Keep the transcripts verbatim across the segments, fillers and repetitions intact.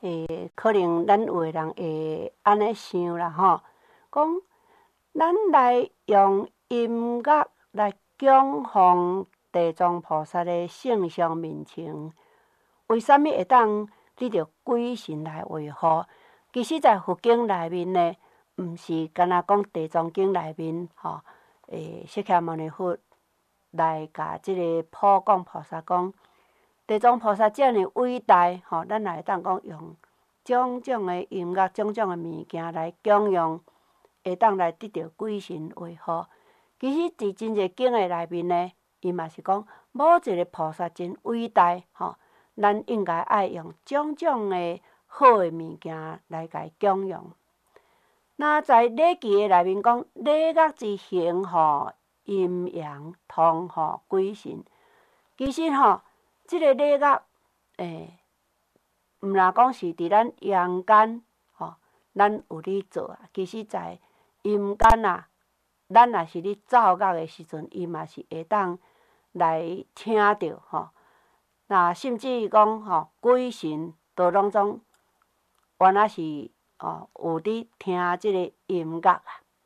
诶，可能咱有诶人会安尼想啦吼，讲咱来用音乐来供奉地藏菩萨诶圣像面前，为什么会当得到鬼神来维护？其实，在佛经内面呢，毋是干那讲地藏经内面吼，诶，释迦牟尼佛来甲即个普讲菩萨讲，地藏菩萨遮尔伟大吼，咱也会当讲用种种诶音乐、种种诶物件来供养，会当来得到鬼神维护。其实，伫真侪经诶内面呢，伊嘛是讲某一个菩萨真伟大吼，咱应该爱用种种诶好诶物件来甲伊供养。那在礼记诶内面讲，礼乐之行吼，阴阳通吼鬼神。其实吼，即、这个礼乐诶，毋若讲是伫咱阳间吼，咱有咧做啊。其实，在阴间啊，咱若是咧奏乐诶时阵，伊嘛是会当来听着吼。那甚至讲吼，鬼神都拢总原来是哦有咧听即个音乐啊。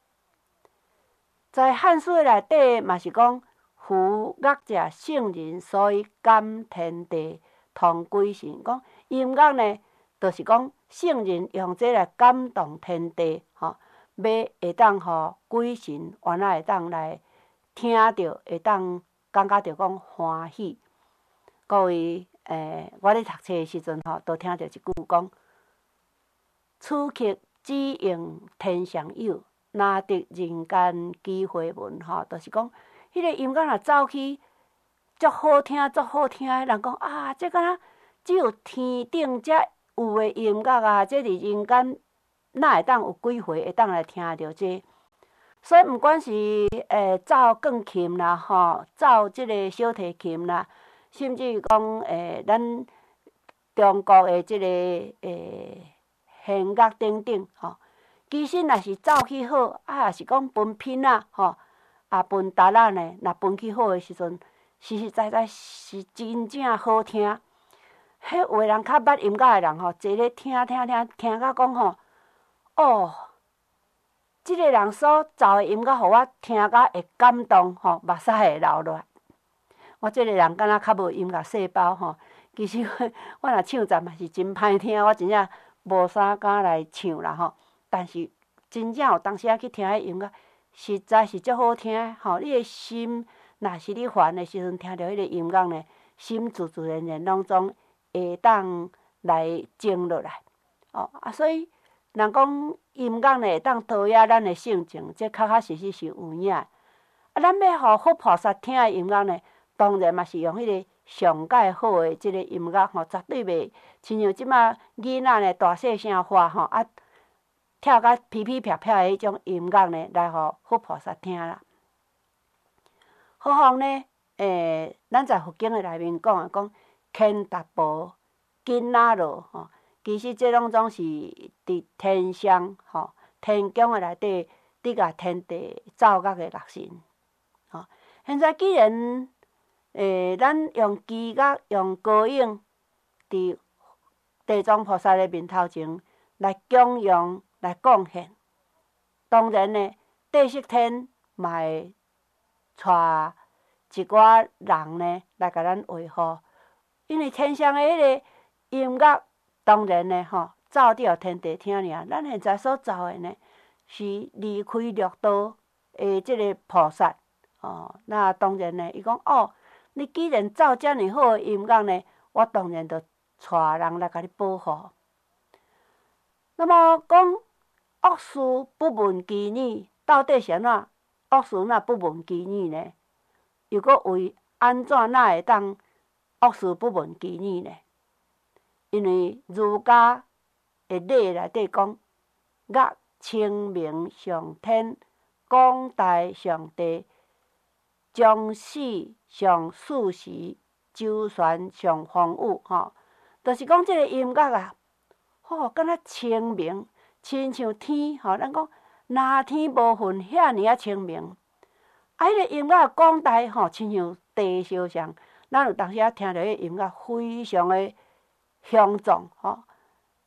在汉书内底嘛是讲，夫乐者，圣人所以感天地，通鬼神。讲音乐呢，就是讲圣人用这来感动天地，吼，要会当互鬼神原来会当来听着，会当感觉着讲欢喜。各位诶，我咧读册诶时阵吼，都听着一句讲：此曲只应天上有，哪得人间机会闻？吼，就是讲，迄个音乐若走去，足好听，足好听诶，人讲啊，这敢若只有天顶才有诶音乐啊，这伫人间哪会当有几回会当来听着这？所以，毋管是诶奏钢琴啦，吼，奏即个小提琴啦，甚至讲诶，咱中国诶即个诶弦乐等等，吼，其实若是奏起好，啊，也是讲分品啊，吼，啊分达仔呢，若分起好诶时阵，实实在在是真正好听。迄有诶人较捌音乐诶人吼，坐咧听听听，听到讲吼，哦。即个人所奏诶音乐，互我听甲会感动吼，目屎会流落来。我即个人敢若较无音乐细胞吼，其实我若唱赞嘛是真歹听，我真正无啥敢来唱啦吼。但是真正有当时啊去听迄音乐，实在是足好听吼。你诶心若是咧烦诶时阵，听着迄个音乐呢，心自自然然拢总会当来静落来。哦啊，所以。人讲音乐呢会当陶冶咱的性情，这确确实实是有影。啊，咱要互佛菩萨听的音乐呢，当然嘛是用迄个上界好的即个音乐吼，绝对袂亲像即马囡仔呢大细声花吼，啊跳甲噼噼啪啪的迄种音乐呢，来互佛菩萨听啦。何况呢？诶，咱在佛经的内面讲啊，讲牵达婆、紧仔罗吼。其实这拢总是伫天上吼，天宫诶内底伫甲天地奏乐诶乐神吼。现在既然诶，咱用机乐、用歌咏伫地藏菩萨诶面头前来供养、来贡献，当然呢，帝释天嘛会带一寡人呢来甲咱维护，因为天上诶迄个音乐。当然呢，吼，奏着天地听尔。咱现在所奏的呢，是离开六道的即个菩萨。哦，那当然呢，伊讲哦，你既然奏遮尔好的音乐呢，我当然就带人来甲你保护。那么讲恶事不闻其语，到底是安怎？恶事哪不闻其语呢？又搁为安怎哪会当恶事不闻其语呢？因为儒家的礼内底讲，乐清明上天，广大上帝，将死上四时，周旋上风雨。吼，就是讲即个音乐啊，吼，敢若清明，亲像天。吼，咱讲哪天无云，遐尔啊清明。啊，迄个音乐广大，吼，亲像地烧上。咱有当时啊听着迄个音乐，非常的雄壮吼，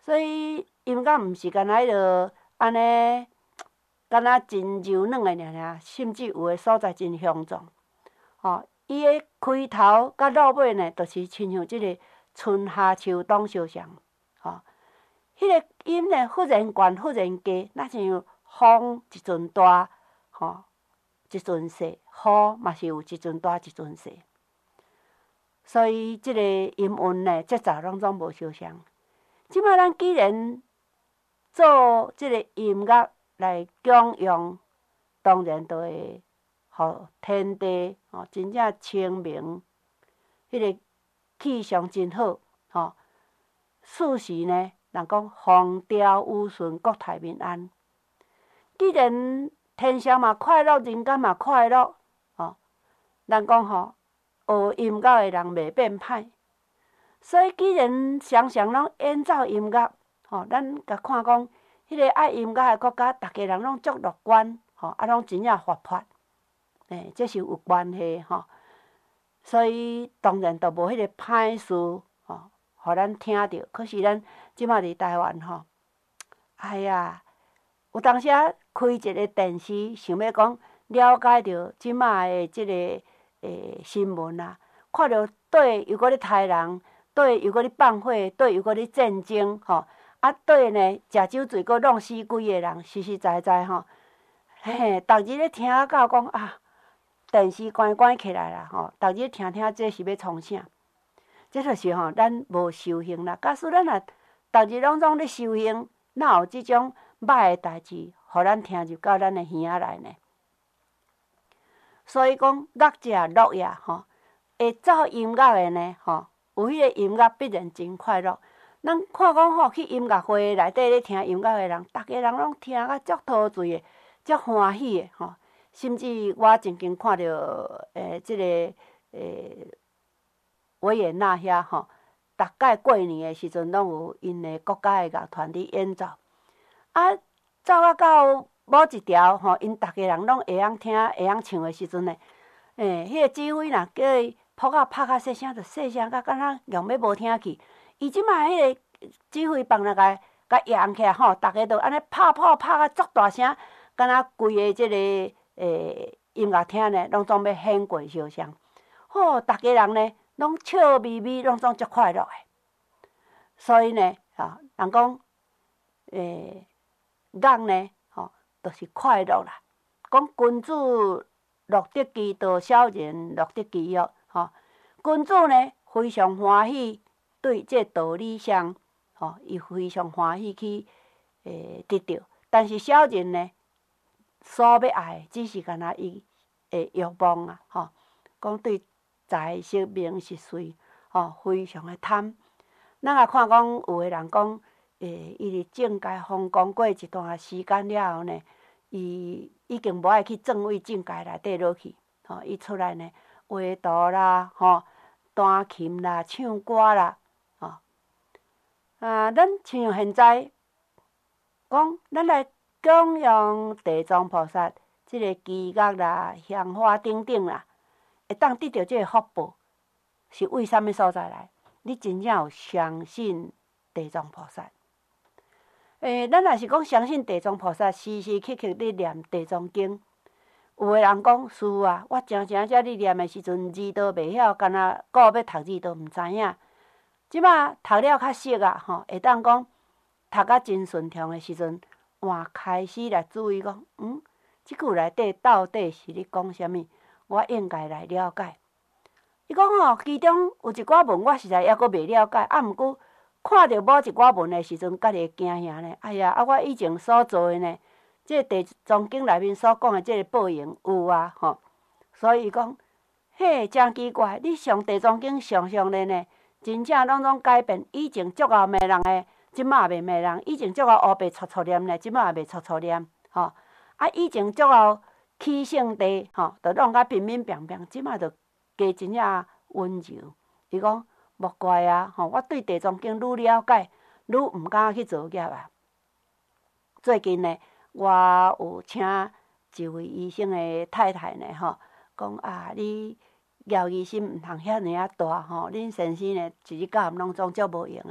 所以音乐毋是干那迄落安尼，干那真柔软诶尔尔，甚至有诶所在真雄壮。吼，伊诶开头甲落尾呢，著是亲像即个春夏秋冬相像。吼，迄个音呢，忽然悬，忽然低，若像风一阵大，吼，一阵细；雨嘛是有一阵大，一阵细。所以即个音韵呢，节奏拢总无相像。即摆咱既然做即个音乐来供养，当然就会互天地吼真正清明，迄个气象真好吼。四时呢，人讲风调雨顺，国泰民安。既然天上嘛快乐，人间嘛快乐，吼，人讲吼学音乐的人袂变歹。所以既然常常拢演奏音乐，吼，咱甲看讲，迄个爱音乐的国家，逐家人拢足乐观，吼，啊，拢真正活泼，诶，这是有关系吼。所以当然就无迄个歹事，吼，互咱听着。可是咱即马伫台湾吼，哎呀，有当时啊开一个电视，想要讲了解着即马的即个诶新闻啊，看着对又搁咧杀人。对，又搁咧放火，对，又搁咧战争，吼，啊，对呢，食酒醉搁弄死几个人，实实在在吼，嘿，逐日咧听到讲啊，电视关关起来啦，吼，逐日听听这是要创啥？这就是吼，咱无修行啦。假使咱若逐日拢总咧修行，哪有即种歹诶代志，互咱听入到咱诶耳仔内呢？所以讲，乐者乐也，吼，会奏音乐诶呢，吼。有迄个音乐必然真快乐。咱看讲吼，去音乐会内底咧听音乐诶人，逐家人拢听甲足陶醉诶，足欢喜诶吼。甚至我曾经看着诶，即、这个诶维也纳遐吼，逐届过年诶时阵，拢有因诶国家诶乐团伫演奏。啊，奏啊到某一条吼，因逐家人拢会晓听、会晓唱诶时阵呢，诶，迄、那个指挥若叫伊。谱啊拍较细声，就细声甲敢若用要无听去。伊即摆迄个指挥棒来甲甲扬起来吼，逐个都安尼拍谱拍啊足大声，敢若规个即个诶音乐厅呢，拢总要响过相像。吼，逐家人呢拢笑眯眯，拢总足快乐诶。所以呢，吼，人讲诶，乐呢，吼，就是快乐啦。讲君子乐得其道，小人乐得其乐。吼，君子呢非常欢喜对这道理上，吼，伊非常欢喜去诶得到。但是小人呢，所要爱只是干那伊诶欲望啊，吼，讲对财色名食睡，吼，非常诶贪。咱也看讲有诶人讲，诶，伊伫政界风光过一段时间了后呢，伊已经无爱去转位政界内底落去，吼，伊出来呢。画图啦，吼，弹琴啦，唱歌啦，吼，啊，咱像现在讲，咱来供养地藏菩萨，即个祈愿啦、香花等等啦，会当得到即个福报，是为什么所在来？你真正有相信地藏菩萨？诶，咱若是讲相信地藏菩萨，时时刻刻咧念地藏经。有个人讲师父啊，我常常遮咧念的时阵，字都袂晓，干那顾要读字都毋知影。即摆读了较熟啊，吼，会当讲读啊真顺畅的时阵，换开始来注意讲，嗯，即句内底到底是咧讲啥物？我应该来了解。伊讲吼，其中有一寡文我实在抑阁袂了解，啊，毋过看到某一寡文的时阵，家己会惊吓呢。哎呀，啊，我以前所做的呢？即个地藏经内面所讲的即个报应有啊，吼，所以讲，嘿，真奇怪！你上地藏经上上咧呢，真正拢总改变。以前足后骂人的，即马也袂骂人；以前足后黑白错错念呢，即马也袂错错念，吼。啊，以前足后起性地，吼，就弄甲平平平平，即马就加真正温柔。伊讲莫怪啊，吼，我对地藏经愈了解，愈毋敢去造业啊。最近呢。我有请一位医生的太太呢，吼，讲啊，你疗医心毋通遐尔啊大吼，恁先生呢，一日到晚拢总足无用的。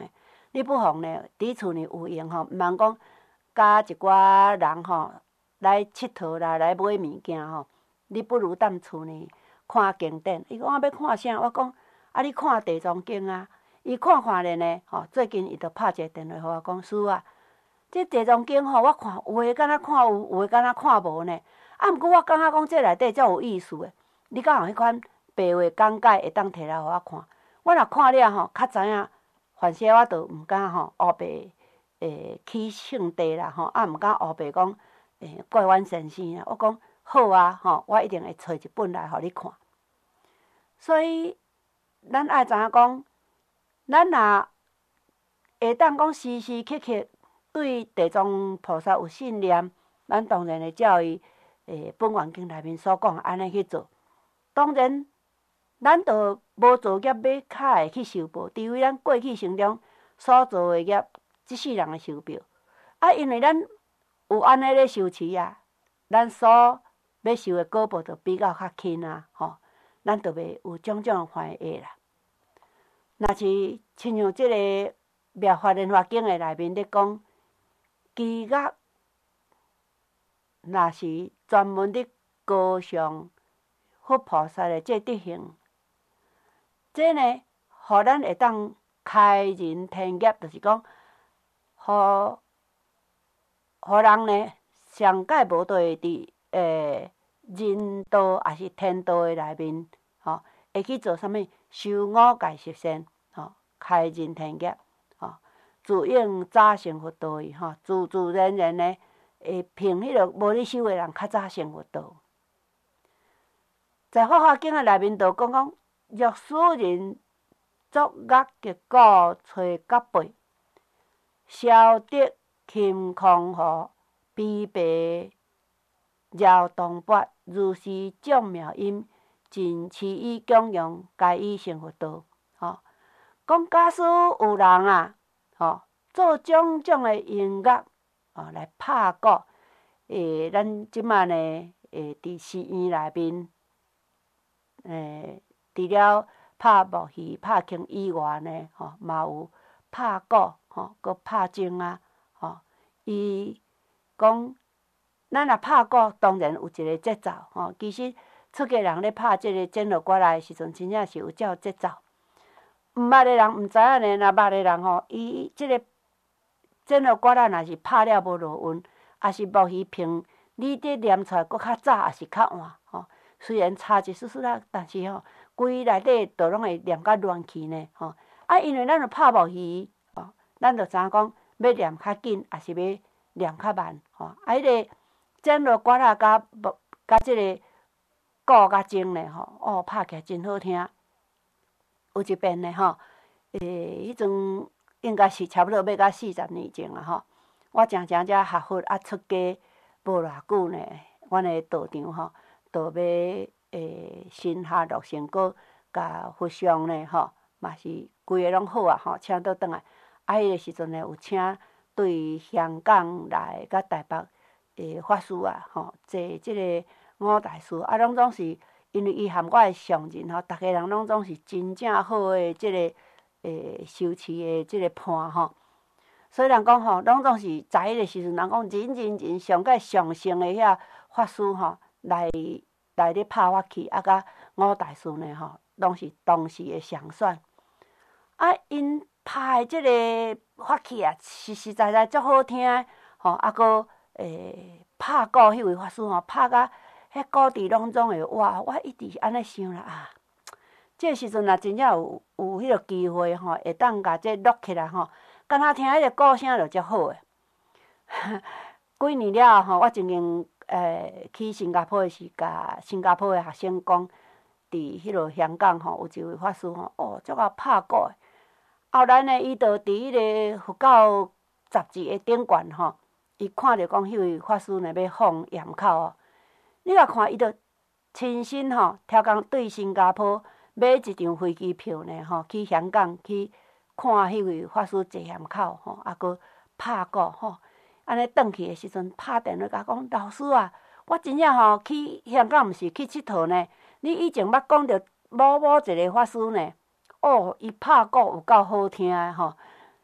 你不妨呢，伫厝呢有闲吼，毋通讲甲一寡人吼来佚佗啦，来买物件吼。你不如踮厝呢看经典。伊讲我要看啥？我讲啊，你看地藏经啊。伊看看咧呢，吼，最近伊就拍一个电话互我讲，师啊，这地藏经吼，我看有诶敢若看有，有诶敢若看无呢。啊，毋过我感觉讲这内底足有意思诶。你敢有迄款白话讲解会当摕来互我看？我若看了吼，较知影，反正我就毋敢吼黑白诶起性地啦吼，啊毋敢黑白讲诶怪阮先生啊。我讲好啊吼，我一定会找一本来互你看。所以咱爱知影讲。咱若会当讲时时刻刻对地藏菩萨有信念，咱当然会照伊诶本愿经内面所讲安尼去做。当然，咱就无做业要较会去受报，除非咱过去生中所做诶业，即世人会受报。啊，因为咱有安尼咧修持啊，咱所要受诶果报就比较较轻啊，吼，咱就袂有种种烦恼啦。若是亲像即个《妙法莲华经》诶内面咧讲，机乐若是专门咧高尚佛菩萨诶这德行，这呢，互咱会当开人天业，就是讲，互互人呢上界无都会伫诶人道也是天道诶内面，吼，会去做啥物？修五戒十善，吼，开人天业，吼，自应早成佛道伊，吼，自自然然呢，会凭迄个无咧修诶人较早成佛道。在《法华经》诶内面就讲讲，若使人作恶结果找甲背，消得轻空河，悲悲绕东北，如是种妙因。尽其意供养，皆以成佛道。吼，讲假使有人啊，吼，做种种诶音乐，吼来拍鼓。诶，咱即马呢，诶，伫寺院内面，诶，除了拍木鱼、拍琴以外呢，吼，嘛有拍鼓，吼，搁拍钟啊，吼，伊讲，咱若拍鼓，当然有一个节奏，吼，其实。出家人咧拍即个剪落歌来诶时阵，真正是有照节奏。毋捌诶人毋知影呢，若捌诶人吼，伊即个剪落歌仔若是拍了无落韵，也是木鱼平，你伫念出来搁较早，也是较晏吼。虽然差一丝丝仔，但是吼，规内底都拢会念甲乱去呢吼。啊，因为咱著拍木鱼，吼，咱著知影讲要念较紧，也是要念较慢吼。啊，迄个剪落歌仔甲木甲即个。鼓甲钟呢吼，哦，拍起来真好听。有一遍呢吼，诶，迄阵应该是差不多要到四十年前啊吼。我常常遮学佛啊出家无偌久呢，阮诶道场吼，就要诶新下落成果，甲佛像呢吼，嘛是规个拢好啊吼，请倒转来。啊，迄个时阵呢，有请对香港来甲台北诶法师啊吼，坐即个。五大师啊，拢总是因为伊含我诶上人吼，逐个人拢总是真正好诶，即个诶修持诶即个伴吼。所以人讲吼，拢总是在迄个时阵，人讲人人人上界上乘诶遐法师吼，来来咧拍法器，啊，甲五大师呢吼，拢是当时诶上选。啊，因拍诶即个法器啊，实实在在足好听诶，吼，啊，搁诶拍鼓迄位法师吼，拍甲。迄鼓池拢总会哇！我一直安尼想啦啊，即个时阵若真正有有迄个机会吼，会当甲这录起来吼，敢若听迄个鼓声就足好诶。几年了吼，我曾经诶去新加坡诶时，甲新加坡诶学生讲，伫迄落香港吼，有一位法师吼，哦，足够拍鼓诶。后来呢，伊就伫迄个佛教杂志诶顶悬吼，伊看着讲迄位法师呢要放焰口哦。你若看，伊就亲身吼，超工对新加坡买一张飞机票呢，吼，去香港去看迄位法师坐焰口吼，啊，搁拍鼓吼，安尼转去诶时阵，拍电话甲讲，老师啊，我真正吼去香港毋是去佚佗呢，你以前捌讲着某某一个法师呢，哦，伊拍鼓有够好听诶吼，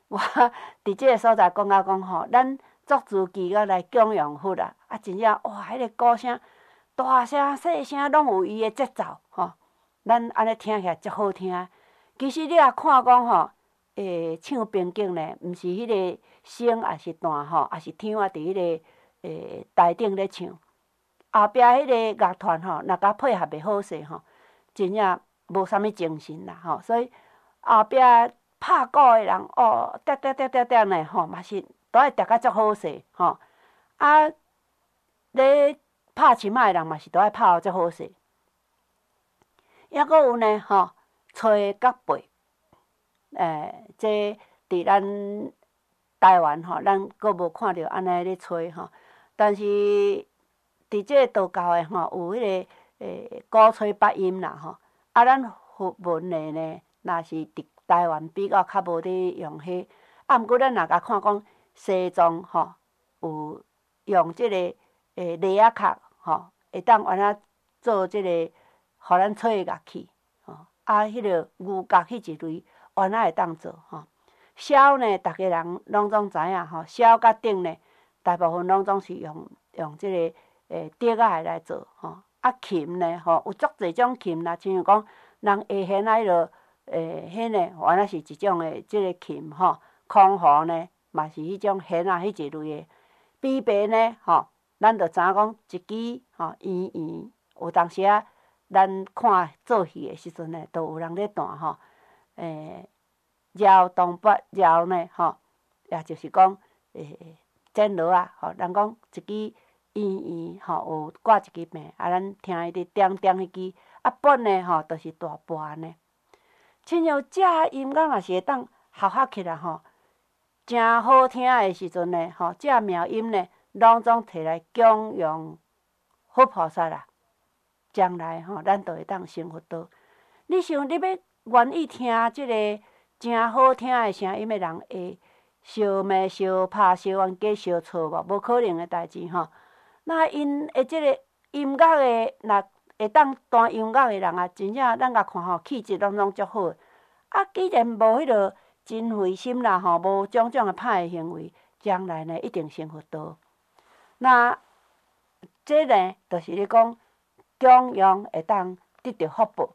我伫即个所在讲到讲吼，咱足自记个来供养佛啊，啊，真正哇，迄个鼓声大声细声拢有伊个节奏吼，咱安尼听起来足好听。其实你也看讲吼，诶，唱评景呢，毋是迄个声也是弹吼，也是听啊伫迄个诶台顶咧唱。后壁迄个乐团吼，若甲配合袂好势吼，真正无啥物精神啦吼。所以后壁拍鼓诶人哦，喋喋喋喋喋呢吼，嘛是都爱喋甲足好势吼。啊，咧拍琴仔诶人嘛是都爱拍互足好势。抑阁有呢吼，吹角贝，诶，这伫咱台湾吼，咱阁无看着安尼咧吹吼，但是伫即个道教诶吼，有迄个诶鼓吹八音啦吼。啊，咱佛门诶呢，若是伫台湾比较较无咧用迄，啊，毋过咱若甲看讲西藏吼，有用即个诶犁仔壳吼，会当安怎做即个互咱吹诶乐器吼。啊，迄个牛角迄一类，原来会当做吼。箫呢，逐个人拢总知影吼，箫甲鼎呢，大部分拢总是用用即个诶竹仔来做吼。啊，琴呢吼，有足侪种琴啦，亲像讲人下弦啊，迄落诶，迄呢原来是一种诶即个琴吼。空胡呢，嘛是迄种弦啊，迄一类诶。琵琶呢吼，咱着知影讲一支吼圆圆，有当时啊，咱看做戏诶时阵呢，都有人咧弹吼。诶，摇动八摇呢吼，也就是讲诶剪锣啊，吼，人讲一支圆圆吼，有挂一支柄，啊，咱听迄个点点迄支，啊，拨呢吼，著是大盘呢。亲像遮音乐若是会当合合起来吼，诚好听诶时阵呢，吼，遮妙音呢，拢总摕来供养佛菩萨啦。将来吼，咱都会当成佛道。你想，你要愿意听即个诚好听诶声音诶人，会相骂、相拍、相冤家、相吵无？无可能诶代志吼。那因诶即个音乐诶，若会当弹音乐诶人啊，真正咱甲看吼，气质拢总足好。啊，既然无迄落真慧心啦吼，无种种诶歹诶行为，将来呢一定成佛道。那这呢，就是咧讲供养会当得到福报。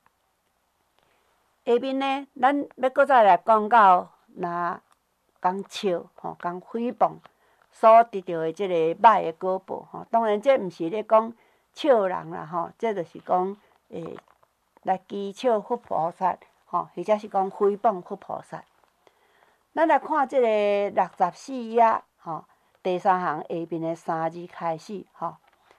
下面呢，咱要搁再来讲到，若讲笑吼，讲诽谤所得到的即个歹的果报吼。当然，这毋是咧讲笑人啦吼，这就是讲诶来讥笑佛菩萨吼，或者是讲诽谤佛菩萨。咱来看即个六十四页吼，第三行下面的三字开始吼。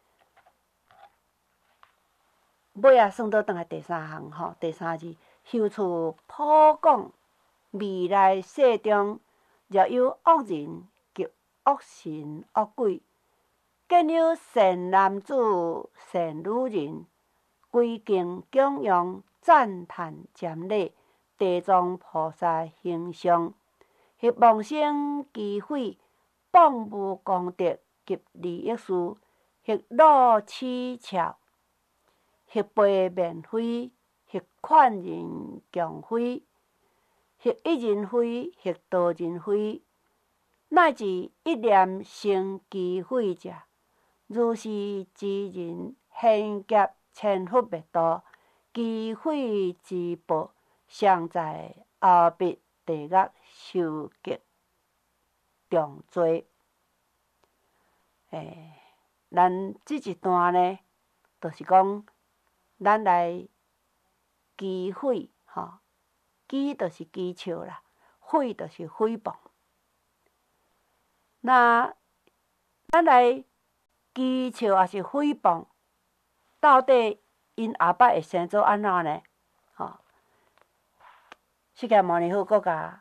尾啊，算倒转来第三行吼，第三字，修处普讲未来世中，若有恶人及恶神恶鬼，见有善男子、善女人，归敬供养、赞叹瞻礼地藏菩萨形象，或妄生忌讳、谤无功德及利益事，或乐取巧。或背面非，或劝人强非，或一人非，或多人非，乃至一念生忌讳者，如是之人，现劫千佛灭度，忌讳之报，尚在后必地狱受极重罪。诶，咱即一段呢，就是讲。咱来讥毁吼，讥就是讥笑啦，毁就是诽谤。那咱来讥笑还是诽谤，到底因后摆会生做安怎呢？吼，释迦牟尼佛搁甲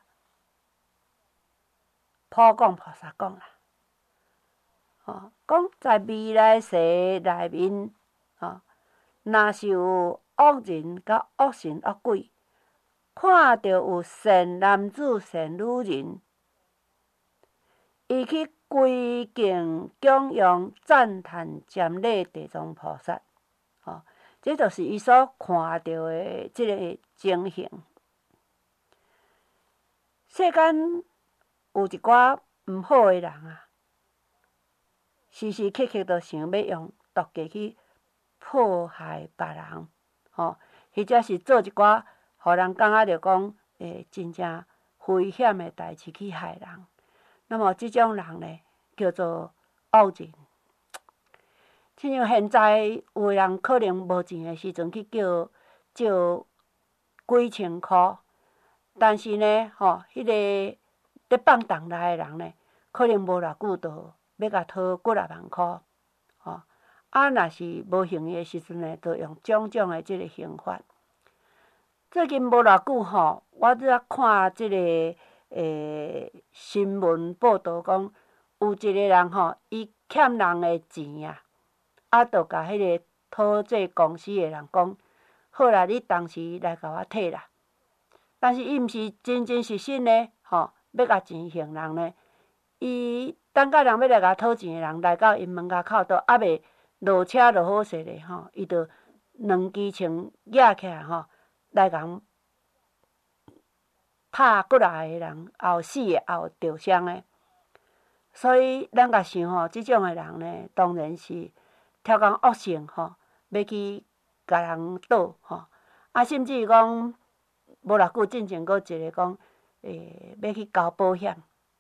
普讲菩萨讲啦，吼，讲在未来世内面，吼。若是有恶人甲恶神恶鬼，看到有善男子善女人，伊去归敬供养、赞叹瞻礼地藏菩萨，吼，这就是伊所看到的即个情形。 世间有一寡毋好诶人啊，时时刻刻都想要用毒计去迫害别人，吼，或者是做一寡互人感觉着讲诶真正危险诶代志去害人。那么即种人呢，叫做恶人。亲像现在有诶人可能无钱诶时阵去叫借几千箍，但是呢，吼，迄个咧放东来诶人呢，可能无偌久就要甲讨几若万箍，吼。啊，若是无幸诶时阵呢，就用种种诶即个刑法。最近无偌久吼，我伫看即个诶新闻报道讲，有一个人吼，伊欠人诶钱啊。啊，就甲迄个讨债公司诶人讲，好啦，你当时来甲我退啦。但是伊毋是真真实实呢，吼，要甲钱还人呢。伊等甲人要来甲讨钱诶人来到因门口口，都还袂落车落好势咧，吼，伊就两支枪举起来，吼，来共拍过来诶人，也有死诶，也有着伤诶。所以咱甲想吼，即种诶人呢，当然是超工恶性吼，要去甲人倒吼，啊，甚至讲无偌久进前阁一个讲，诶，要去交保险，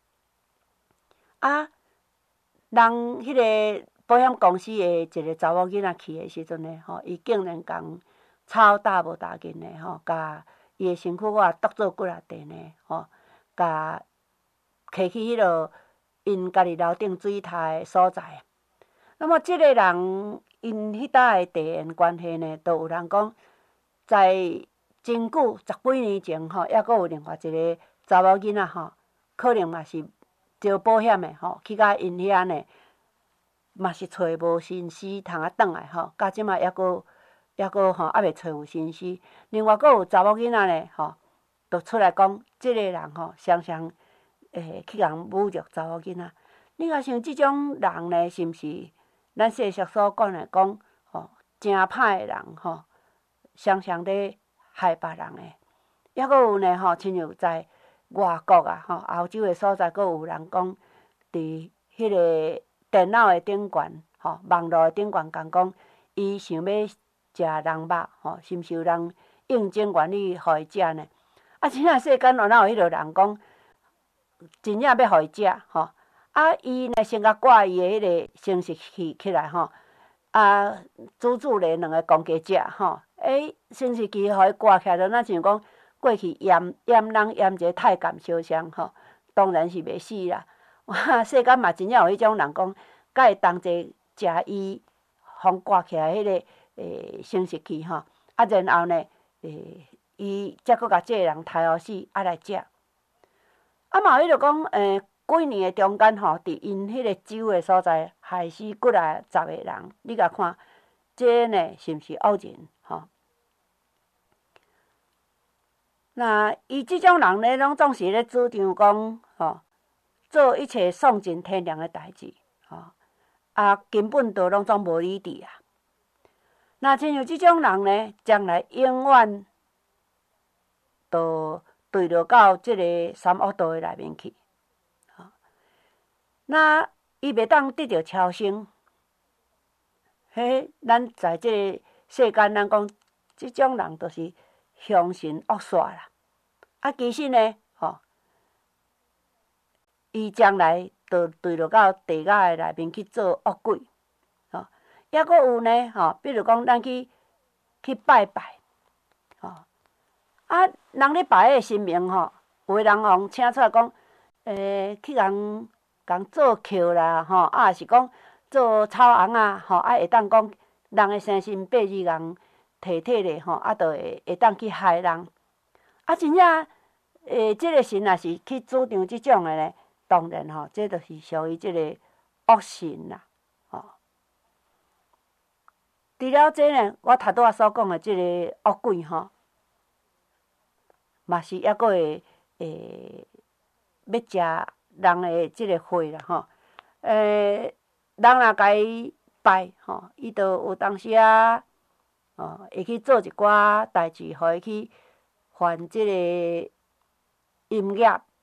啊，人迄个保险公司诶一个查某囡仔去诶时阵呢，吼，伊竟然共操大无大紧诶，吼，甲伊诶身躯我也剁做几若地呢，吼，甲摕去迄落因家己楼顶水塔诶所在。那么即个人因迄搭诶地缘关系呢，都有人讲，在真久十几年前吼，抑阁有另外一个查某囡仔吼，可能嘛是招保险诶吼，去甲因遐呢，嘛是找无新尸，通啊转来吼，到即马抑阁抑阁吼，还袂找有新尸。另外，阁有查某囡仔呢，吼，就出来讲，即个人吼，常常诶去共侮辱查某囡仔。你若想即种人呢，是毋是？咱世俗所讲诶，讲吼真歹诶人吼，常常咧害别人诶。抑阁有呢吼，亲像在外国啊吼，欧洲诶所在，阁有人讲，伫迄个电脑诶顶悬吼，网络诶顶悬共讲，伊想要食人肉吼，是毋是有人应征愿意互伊食呢？啊，真正世间有哪有迄落人讲，真正要互伊食吼？啊，伊呢先甲挂伊诶迄个生殖器起来吼，啊，煮煮咧两个公家食吼，诶，生殖器互伊挂起来，就若像讲过去腌腌人腌一个太监烧伤吼，当然是袂死啦。哇，世间嘛真正有迄种人讲，甲会同齐食伊互挂起来迄个诶生殖器吼，啊，然后呢，诶，伊则搁甲即个人杀互死，啊来食。啊嘛有迄落讲诶。几年诶中间吼，伫因迄个州诶所在，害死几来十个人。你甲看，这呢是毋是恶人吼？那伊即种人呢，拢总是咧主张讲吼，做一切丧尽天良诶代志吼，啊，根本都拢总无理智啊。那亲像即种人呢，将来永远都对落到即个三恶道诶内面去。那伊袂当得到超生，迄咱在即个世间，咱讲即种人就是凶神恶煞啦。啊，其实呢，吼，伊将来就对落到地狱诶内面去做恶鬼，吼。抑阁有呢，吼，比如讲咱去去拜拜，吼，啊，人咧拜迄个神明吼，有诶人互请出来讲，诶，去共。共做扣啦，吼，啊，是讲做草红啊，吼，啊，会当讲人诶生辰八字共摕摕咧，吼，啊，就会会当去害人。啊，真正诶，即个神若是去主张即种诶呢，当然吼，这就是属于即个恶神啦，吼。除了这呢，我头拄仔所讲诶即个恶鬼吼，嘛是抑阁会诶要食。人的即个血啦，吼，诶，人若甲伊拜吼，伊就有当时啊，哦，会去做一寡代志，互伊去还即个阴业，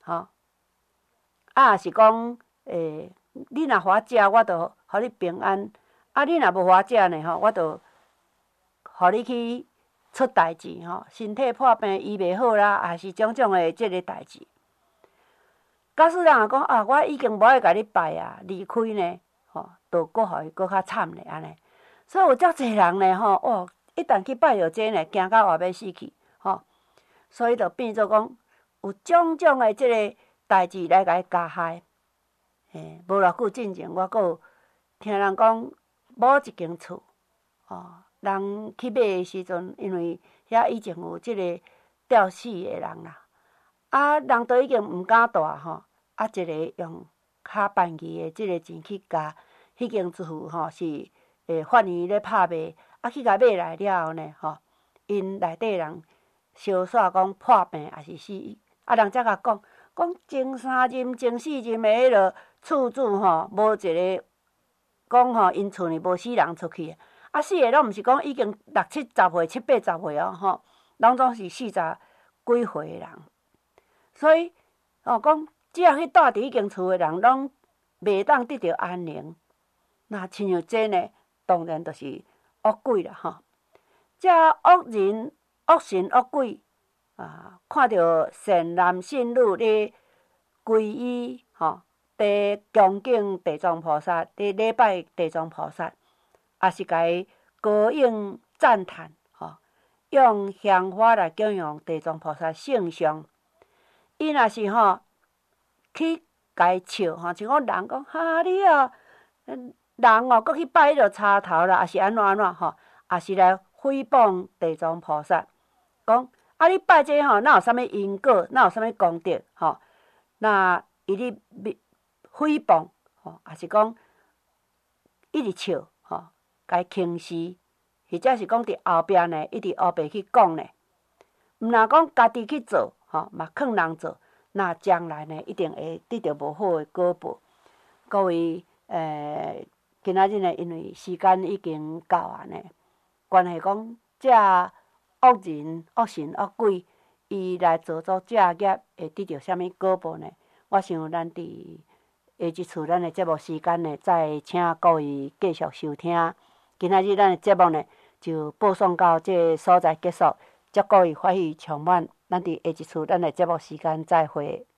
吼。啊，也是讲，诶、欸，你若互我食，我就互你平安；啊，你若无互我食呢，吼，我就互你去出代志，吼，身体破病医袂好啦，也是种种诶即个代志。假使人也讲啊，我已经无爱甲你拜啊，离开呢，吼，就搁互伊搁较惨咧安尼。所以有遮济人呢，吼，哦，一旦去拜着这呢，惊到活要死去，吼，所以就变做讲有种种诶即个代志来甲伊加害。嘿，无偌久进前，我阁有听人讲某一间厝，哦，人去买诶时阵，因为遐以前有即个吊死诶人啦，啊，人都已经毋敢住吼，啊，一个用较便宜诶即个钱去甲迄间厝吼是诶法院咧拍卖，啊去甲买来了后呢，吼，因内底人相煞讲破病也是死，啊，人才甲讲讲前三任、前四任诶迄落厝主吼，无一个讲吼因厝里无死人出去，啊，死诶拢毋是讲已经六七十岁、七八十岁哦，吼，拢总是四十几岁诶人。所以，哦，讲只要去住伫迄间厝诶人，拢袂当得到安宁。那亲像这呢，当然就是恶鬼啦，吼。这恶人、恶神、恶鬼啊，看到善男信女咧皈依，吼，伫恭敬地藏菩萨，伫礼拜地藏菩萨，也是甲伊高应赞叹，吼，用香花来供养地藏菩萨圣像。伊若是吼去甲伊笑，吼，像讲人讲哈你啊，人哦，搁去拜迄落插头啦，也是安怎安怎吼，也是来诽谤地藏菩萨，讲啊你拜这吼，哪有啥物因果，哪有啥物功德，吼，那伊咧诽谤，吼，也是讲一直笑，吼，甲伊轻视，或者是讲伫后壁呢，一直后壁去讲呢，毋若讲家己去做，吼，嘛劝人做，那将来呢，一定会得到无好诶果报。各位，诶、呃，今仔日呢，因为时间已经到啊呢，关系讲这恶人、恶神、恶鬼，伊来做作这业，会得到啥物果报呢？我想咱伫下一次咱诶节目时间呢，再请各位继续收听。今仔日咱诶节目呢，就播送到这个所在结束。祝各位欢喜充满，咱伫下一次咱诶节目时间再会。